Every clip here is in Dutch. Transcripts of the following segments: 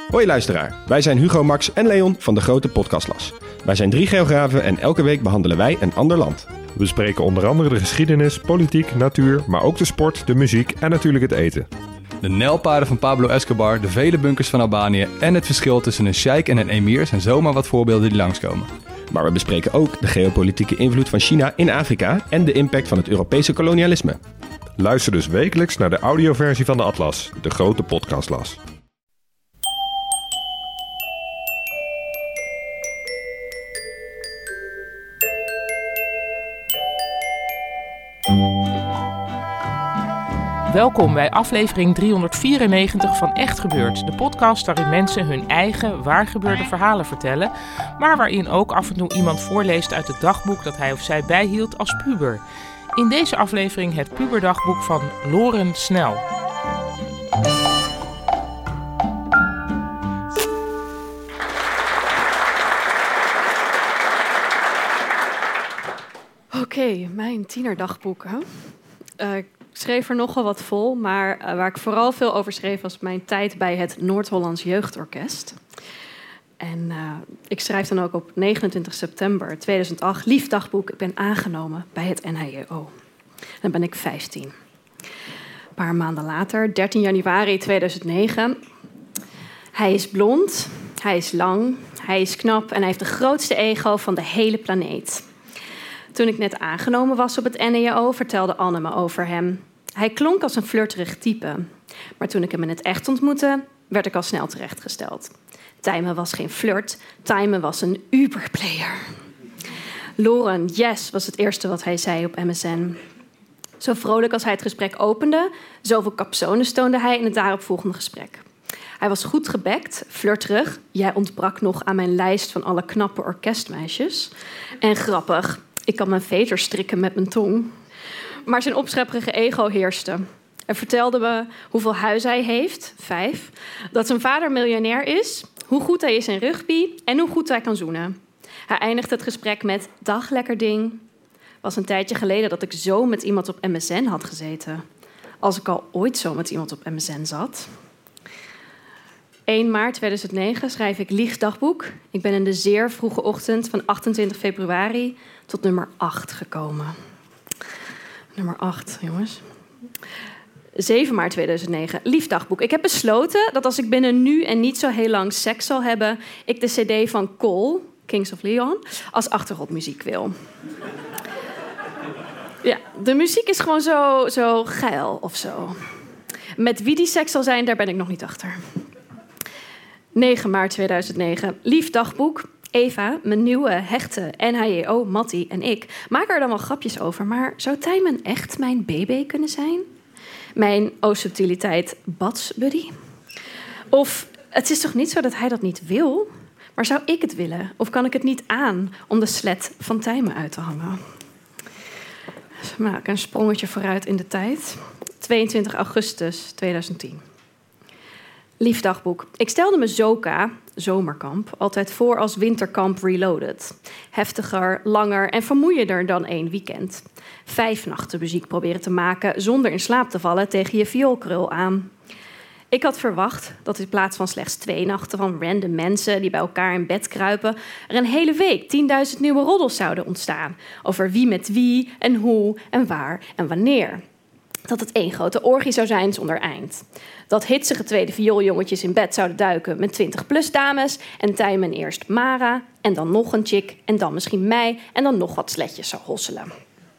Hoi luisteraar, wij zijn Hugo, Max en Leon van de Grote Podcastlas. Wij zijn 3 geografen en elke week behandelen wij een ander land. We bespreken onder andere de geschiedenis, politiek, natuur, maar ook de sport, de muziek en natuurlijk het eten. De nijlpaarden van Pablo Escobar, de vele bunkers van Albanië en het verschil tussen een sheik en een emir zijn zomaar wat voorbeelden die langskomen. Maar we bespreken ook de geopolitieke invloed van China in Afrika en de impact van het Europese kolonialisme. Luister dus wekelijks naar de audioversie van de Atlas, de Grote Podcastlas. Welkom bij aflevering 394 van Echt Gebeurd, de podcast waarin mensen hun eigen waargebeurde verhalen vertellen, maar waarin ook af en toe iemand voorleest uit het dagboek dat hij of zij bijhield als puber. In deze aflevering het puberdagboek van Loren Snel. Oké, mijn tienerdagboek. Ik schreef er nogal wat vol, maar waar ik vooral veel over schreef was mijn tijd bij het Noord-Hollands Jeugdorkest. En ik schrijf dan ook op 29 september 2008, lief dagboek, ik ben aangenomen bij het NHJO. Dan ben ik 15. Een paar maanden later, 13 januari 2009. Hij is blond, hij is lang, hij is knap en hij heeft de grootste ego van de hele planeet. Toen ik net aangenomen was op het NHJO, vertelde Anne me over hem. Hij klonk als een flirterig type. Maar toen ik hem in het echt ontmoette, werd ik al snel terechtgesteld. Tijmen was geen flirt, Tijmen was een Uberplayer. Loren, yes, was het eerste wat hij zei op MSN. Zo vrolijk als hij het gesprek opende, zoveel capsones toonde hij in het daaropvolgende gesprek. Hij was goed gebekt, flirterig. Jij ontbrak nog aan mijn lijst van alle knappe orkestmeisjes. En grappig, ik kan mijn veters strikken met mijn tong. Maar zijn opschepperige ego heerste. Hij vertelde me hoeveel huis hij heeft, 5. Dat zijn vader miljonair is, hoe goed hij is in rugby en hoe goed hij kan zoenen. Hij eindigt het gesprek met, dag lekker ding. Was een tijdje geleden dat ik zo met iemand op MSN had gezeten. Als ik al ooit zo met iemand op MSN zat. 1 maart 2009 schrijf ik liegdagboek. Ik ben in de zeer vroege ochtend van 28 februari tot nummer 8 gekomen. Nummer 8, jongens. 7 maart 2009, liefdagboek. Ik heb besloten dat als ik binnen nu en niet zo heel lang seks zal hebben, ik de cd van Cole, Kings of Leon, als achtergrondmuziek wil. Ja, de muziek is gewoon zo geil of zo. Met wie die seks zal zijn, daar ben ik nog niet achter. 9 maart 2009, liefdagboek. Eva, mijn nieuwe, hechte NHJO, Mattie en ik maken er dan wel grapjes over. Maar zou Tijmen echt mijn BB kunnen zijn? Mijn subtiliteit badsbuddy? Of het is toch niet zo dat hij dat niet wil? Maar zou ik het willen? Of kan ik het niet aan om de slet van Tijmen uit te hangen? Dus maak ik een sprongetje vooruit in de tijd. 22 augustus 2010. Liefdagboek. Ik stelde me Zoka, zomerkamp, altijd voor als winterkamp reloaded. Heftiger, langer en vermoeiender dan 1 weekend. 5 nachten muziek proberen te maken zonder in slaap te vallen tegen je vioolkrul aan. Ik had verwacht dat in plaats van slechts 2 nachten van random mensen die bij elkaar in bed kruipen, er een hele week 10.000 nieuwe roddels zouden ontstaan. Over wie met wie en hoe en waar en wanneer. Dat het 1 grote orgie zou zijn zonder eind. Dat hitsige tweede viooljongetjes in bed zouden duiken met 20+ dames en Tijmen eerst Mara en dan nog een chick en dan misschien mij en dan nog wat sletjes zou hosselen.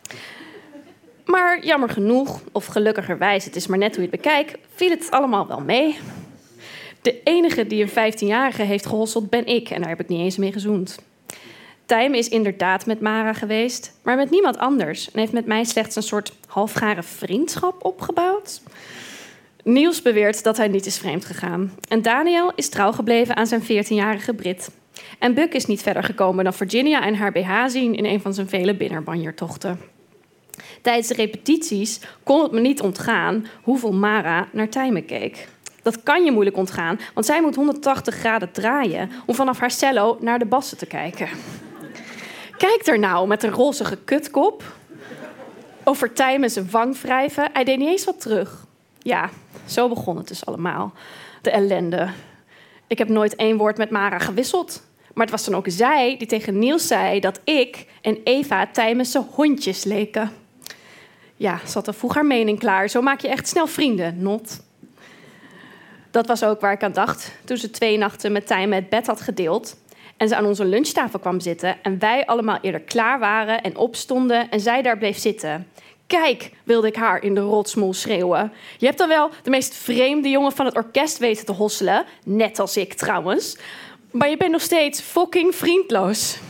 Maar jammer genoeg, of gelukkigerwijs, het is maar net hoe je het bekijkt, viel het allemaal wel mee. De enige die een 15-jarige heeft gehosseld ben ik en daar heb ik niet eens mee gezoend. Tijmen is inderdaad met Mara geweest, maar met niemand anders en heeft met mij slechts een soort halfgare vriendschap opgebouwd. Niels beweert dat hij niet is vreemd gegaan. En Daniel is trouw gebleven aan zijn 14-jarige Brit. En Buck is niet verder gekomen dan Virginia en haar BH zien in een van zijn vele binnenbanjertochten. Tijdens de repetities kon het me niet ontgaan hoeveel Mara naar Tijmen keek. Dat kan je moeilijk ontgaan, want zij moet 180 graden draaien om vanaf haar cello naar de bassen te kijken. Kijk er nou met een rozige kutkop. Over Tijmen zijn wang wrijven. Hij deed niet eens wat terug. Ja, zo begon het dus allemaal. De ellende. Ik heb nooit 1 woord met Mara gewisseld. Maar het was dan ook zij die tegen Niels zei dat ik en Eva Tijmense hondjes leken. Ja, ze had al vroeg haar mening klaar. Zo maak je echt snel vrienden, not. Dat was ook waar ik aan dacht toen ze 2 nachten met Tijmen het bed had gedeeld en ze aan onze lunchtafel kwam zitten en wij allemaal eerder klaar waren en opstonden en zij daar bleef zitten. Kijk, wilde ik haar in de rotsmol schreeuwen. Je hebt dan wel de meest vreemde jongen van het orkest weten te hosselen, net als ik trouwens, maar je bent nog steeds fucking vriendloos.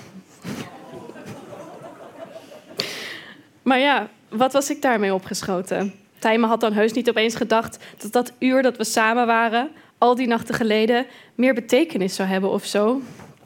Maar ja, wat was ik daarmee opgeschoten? Tijmen had dan heus niet opeens gedacht dat dat uur dat we samen waren, al die nachten geleden, meer betekenis zou hebben of zo.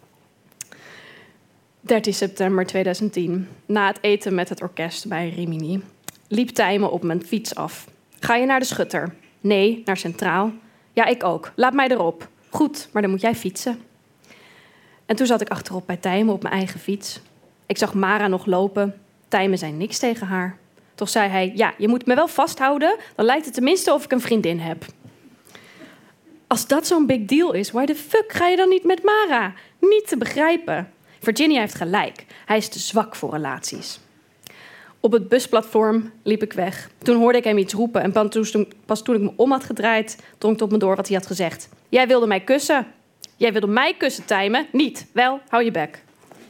13 september 2010, na het eten met het orkest bij Rimini, liep Tijmen op mijn fiets af. Ga je naar de Schutter? Nee, naar Centraal. Ja, ik ook. Laat mij erop. Goed, maar dan moet jij fietsen. En toen zat ik achterop bij Tijmen op mijn eigen fiets. Ik zag Mara nog lopen. Tijmen zei niks tegen haar. Toch zei hij, ja, je moet me wel vasthouden, dan lijkt het tenminste of ik een vriendin heb. Als dat zo'n big deal is, why the fuck ga je dan niet met Mara? Niet te begrijpen. Virginia heeft gelijk. Hij is te zwak voor relaties. Op het busplatform liep ik weg. Toen hoorde ik hem iets roepen en pas toen ik me om had gedraaid, drong het op me door wat hij had gezegd. Jij wilde mij kussen. Jij wilde mij kussen, Tijmen. Niet. Wel, hou je bek.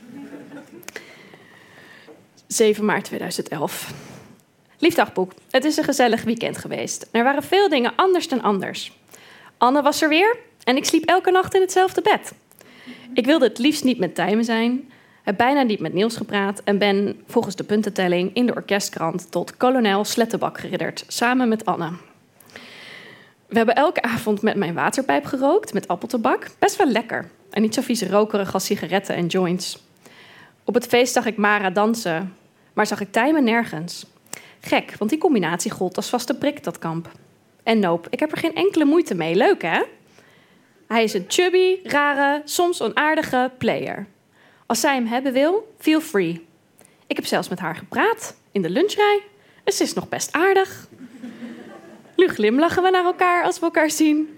7 maart 2011. Lief dagboek, het is een gezellig weekend geweest. Er waren veel dingen anders dan anders. Anne was er weer en ik sliep elke nacht in hetzelfde bed. Ik wilde het liefst niet met Tijmen zijn, heb bijna niet met Niels gepraat en ben volgens de puntentelling in de orkestkrant tot kolonel Slettenbak geridderd, samen met Anne. We hebben elke avond met mijn waterpijp gerookt, met appeltabak. Best wel lekker en niet zo vies rokerig als sigaretten en joints. Op het feest zag ik Mara dansen, maar zag ik Tijmen nergens. Gek, want die combinatie gold als vaste prik, dat kamp. En nope, ik heb er geen enkele moeite mee. Leuk, hè? Hij is een chubby, rare, soms onaardige player. Als zij hem hebben wil, feel free. Ik heb zelfs met haar gepraat, in de lunchrij. En ze is nog best aardig. Nu glimlachen we naar elkaar als we elkaar zien.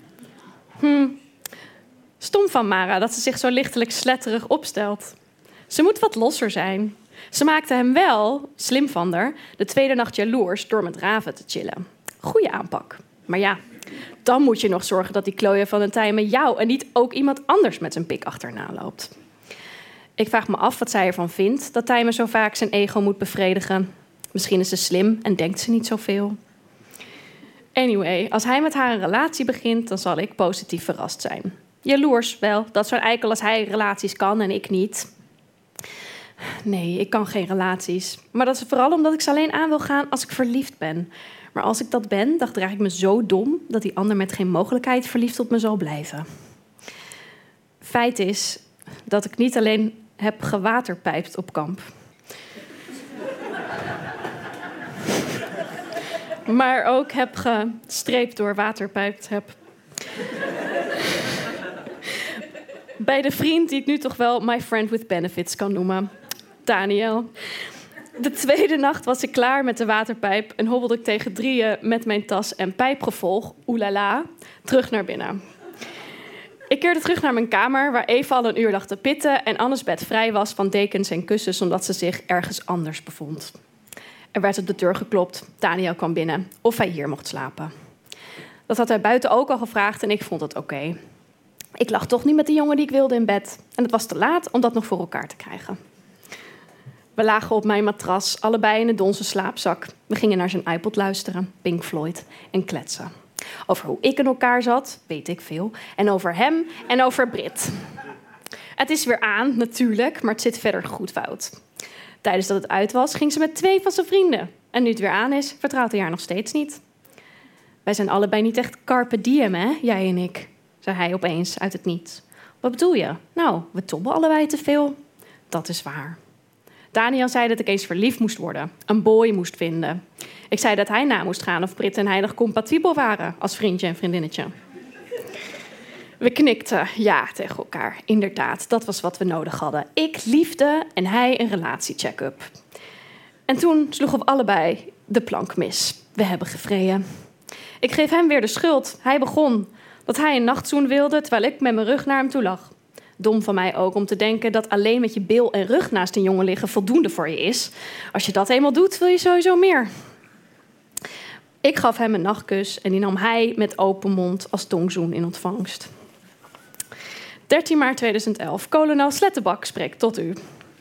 Stom van Mara dat ze zich zo lichtelijk sletterig opstelt. Ze moet wat losser zijn. Ze maakte hem wel, slim van haar, de tweede nacht jaloers door met Raven te chillen. Goeie aanpak. Maar ja, dan moet je nog zorgen dat die klooien van een Tijmen jou en niet ook iemand anders met zijn pik achterna loopt. Ik vraag me af wat zij ervan vindt dat Tijmen zo vaak zijn ego moet bevredigen. Misschien is ze slim en denkt ze niet zoveel. Anyway, als hij met haar een relatie begint, dan zal ik positief verrast zijn. Jaloers wel, dat zo'n eikel als hij relaties kan en ik niet. Nee, ik kan geen relaties. Maar dat is vooral omdat ik ze alleen aan wil gaan als ik verliefd ben. Maar als ik dat ben, dan draag ik me zo dom dat die ander met geen mogelijkheid verliefd op me zal blijven. Feit is dat ik niet alleen heb gewaterpijpt op kamp. Maar ook heb gestreept door waterpijpt heb. Bij de vriend die ik nu toch wel my friend with benefits kan noemen. Daniel. De tweede nacht was ik klaar met de waterpijp en hobbelde ik tegen 3 met mijn tas en pijpgevolg, oelala, terug naar binnen. Ik keerde terug naar mijn kamer waar Eva al een uur lag te pitten en Annes bed vrij was van dekens en kussens omdat ze zich ergens anders bevond. Er werd op de deur geklopt. Daniel kwam binnen of hij hier mocht slapen. Dat had hij buiten ook al gevraagd en ik vond het oké. Ik lag toch niet met de jongen die ik wilde in bed. En het was te laat om dat nog voor elkaar te krijgen. We lagen op mijn matras, allebei in een donzen slaapzak. We gingen naar zijn iPod luisteren, Pink Floyd, en kletsen. Over hoe ik in elkaar zat, weet ik veel. En over hem en over Brit. Het is weer aan, natuurlijk, maar het zit verder goed fout. Tijdens dat het uit was, ging ze met 2 van zijn vrienden. En nu het weer aan is, vertrouwt hij haar nog steeds niet. Wij zijn allebei niet echt carpe diem, hè, jij en ik, zei hij opeens uit het niets. Wat bedoel je? Nou, we tobben allebei te veel. Dat is waar. Daniel zei dat ik eens verliefd moest worden. Een boy moest vinden. Ik zei dat hij na moest gaan of Brit en hij nog compatibel waren als vriendje en vriendinnetje. We knikten ja tegen elkaar. Inderdaad, dat was wat we nodig hadden. Ik liefde en hij een relatiecheck-up. En toen sloegen we allebei de plank mis. We hebben gevreden. Ik geef hem weer de schuld. Hij begon. Dat hij een nachtzoen wilde, terwijl ik met mijn rug naar hem toe lag. Dom van mij ook om te denken dat alleen met je bil en rug naast een jongen liggen voldoende voor je is. Als je dat eenmaal doet, wil je sowieso meer. Ik gaf hem een nachtkus en die nam hij met open mond als tongzoen in ontvangst. 13 maart 2011. Kolonel Slettenbak spreekt tot u.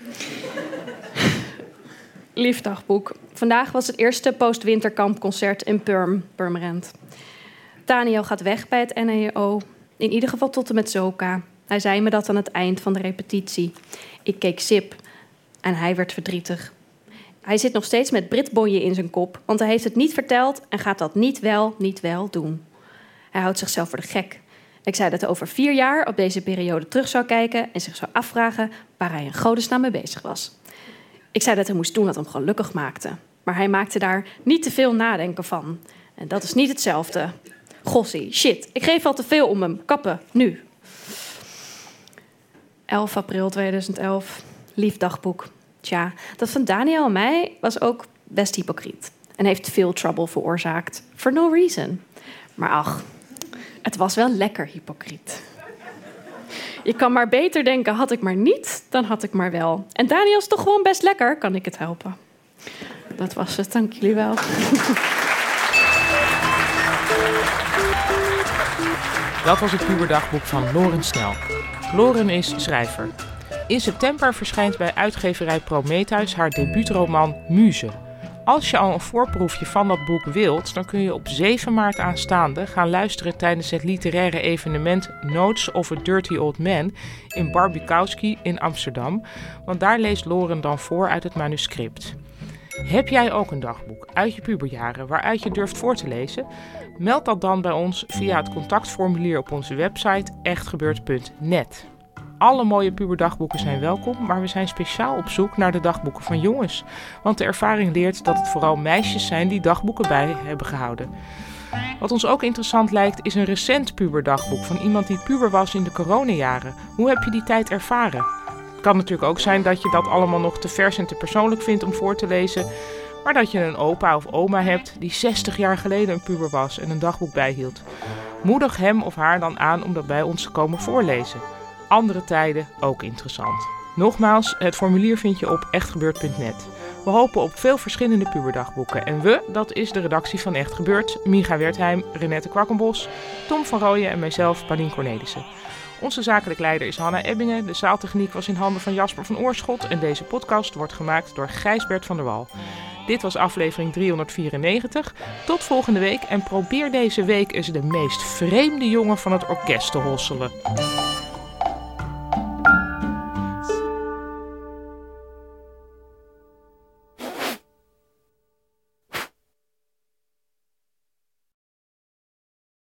Lief dagboek. Vandaag was het eerste post-winterkampconcert in Purmerend. Daniel gaat weg bij het NEO. In ieder geval tot en met Zoka. Hij zei me dat aan het eind van de repetitie. Ik keek sip en hij werd verdrietig. Hij zit nog steeds met Britbonje in zijn kop, want hij heeft het niet verteld en gaat dat niet wel doen. Hij houdt zichzelf voor de gek. Ik zei dat hij over 4 jaar op deze periode terug zou kijken en zich zou afvragen waar hij in godesnaam mee bezig was. Ik zei dat hij moest doen wat hem gelukkig maakte. Maar hij maakte daar niet te veel nadenken van. En dat is niet hetzelfde. Gossie, shit, ik geef al te veel om hem. Kappen, nu. 11 april 2011. Lief dagboek. Tja, dat van Daniel en mij was ook best hypocriet. En heeft veel trouble veroorzaakt. For no reason. Maar ach, het was wel lekker hypocriet. Je kan maar beter denken, had ik maar niet, dan had ik maar wel. En Daniel is toch gewoon best lekker, kan ik het helpen. Dat was het, dank jullie wel. Dat was het puberdagboek van Loren Snel. Loren is schrijver. In september verschijnt bij uitgeverij Prometheus haar debuutroman Muze. Als je al een voorproefje van dat boek wilt, dan kun je op 7 maart aanstaande gaan luisteren tijdens het literaire evenement Notes of a Dirty Old Man in Barbikowski in Amsterdam, want daar leest Loren dan voor uit het manuscript. Heb jij ook een dagboek uit je puberjaren waaruit je durft voor te lezen? Meld dat dan bij ons via het contactformulier op onze website echtgebeurd.net. Alle mooie puberdagboeken zijn welkom, maar we zijn speciaal op zoek naar de dagboeken van jongens. Want de ervaring leert dat het vooral meisjes zijn die dagboeken bij hebben gehouden. Wat ons ook interessant lijkt is een recent puberdagboek van iemand die puber was in de coronajaren. Hoe heb je die tijd ervaren? Het kan natuurlijk ook zijn dat je dat allemaal nog te vers en te persoonlijk vindt om voor te lezen, maar dat je een opa of oma hebt die 60 jaar geleden een puber was en een dagboek bijhield. Moedig hem of haar dan aan om dat bij ons te komen voorlezen. Andere tijden ook interessant. Nogmaals, het formulier vind je op echtgebeurd.net. We hopen op veel verschillende puberdagboeken. En we, dat is de redactie van Echt Gebeurd, Micha Wertheim, Renette Kwakkenbos, Tom van Rooyen en mijzelf, Paulien Cornelissen. Onze zakelijk leider is Hanna Ebbingen, de zaaltechniek was in handen van Jasper van Oorschot en deze podcast wordt gemaakt door Gijsbert van der Wal. Dit was aflevering 394. Tot volgende week en probeer deze week eens de meest vreemde jongen van het orkest te hosselen.